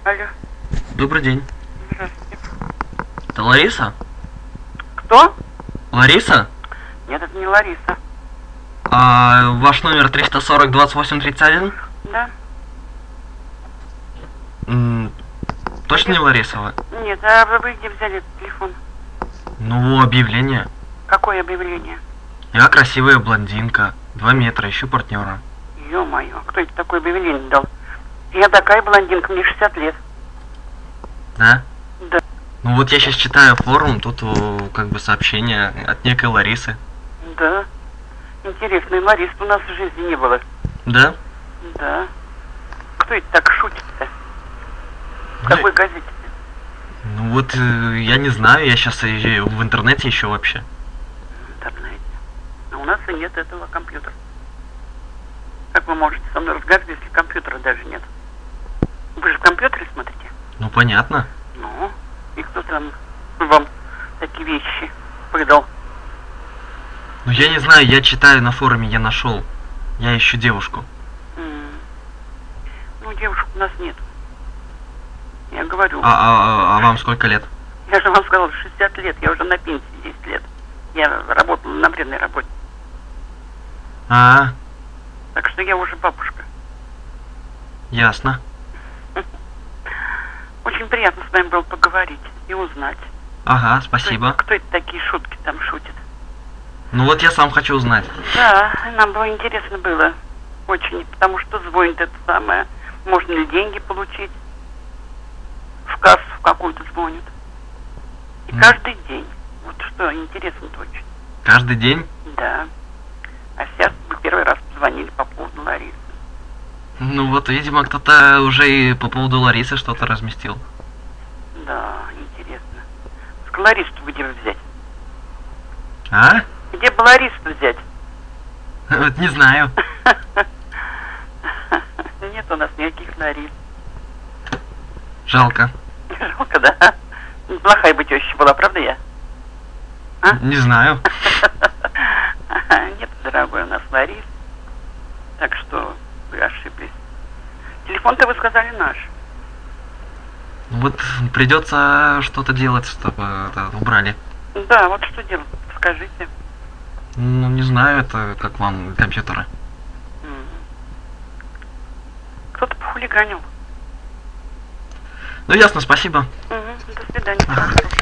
Алло. Добрый день. Здравствуйте. Это Лариса? Кто? Лариса? Нет, это не Лариса. А ваш номер 340 2831? Да. Точно не Лариса вы? Нет, а вы где взяли этот телефон? Ну, объявление. Какое объявление? Я красивая блондинка. 2 метра, ищу партнера. Ё-моё, кто это такое объявление дал? Я такая блондинка, мне 60 лет. Да? Да. Ну вот я сейчас читаю форум, тут как бы сообщение от некой Ларисы. Да. Интересно, и Ларисы у нас в жизни не было. Да? Да. Кто это так шутит-то? В какой газете? Ну вот, я не знаю, я сейчас в интернете ищу вообще. В интернете. А у нас и нет этого компьютера. Как вы можете со мной разговаривать, если компьютера даже нет? Вы же в компьютере смотрите? Ну понятно. Ну, и кто там вам такие вещи выдал? Ну я не знаю, я читаю на форуме, я нашел. Я ищу девушку. Ну, девушек у нас нет. Я говорю. А вам сколько лет? Я же вам сказала, 60 лет. Я уже на пенсии 10 лет. Я работала на вредной работе. Так что я уже бабушка. Ясно. Очень приятно с вами было поговорить и узнать. Ага, спасибо. Кто это такие шутки там шутит? Ну вот я сам хочу узнать. Да, нам было интересно было. Очень. Потому что звонит это самое. Можно ли деньги получить? В кассу какую-то звонят. И каждый день. Вот что интересно-то очень. Каждый день? Да. А сейчас мы первый раз позвонили по поводу Ларисы. Ну вот, видимо, кто-то уже и по поводу Ларисы что-то разместил. Да, интересно. Ларису где взять? А? Где бы Ларису взять? Вот не знаю. Нет у нас никаких Ларис. Жалко. Жалко, да? Плохая бы теща была, правда я? А? Не знаю. Нет, дорогой, у нас Ларис. Так что вы ошиблись. Телефон-то вы сказали наш. Вот придется что-то делать, чтобы это убрали. Да, вот что делать, скажите. Ну, не знаю, это как вам компьютеры. Кто-то похулиганил. Ну, ясно, спасибо. До свидания.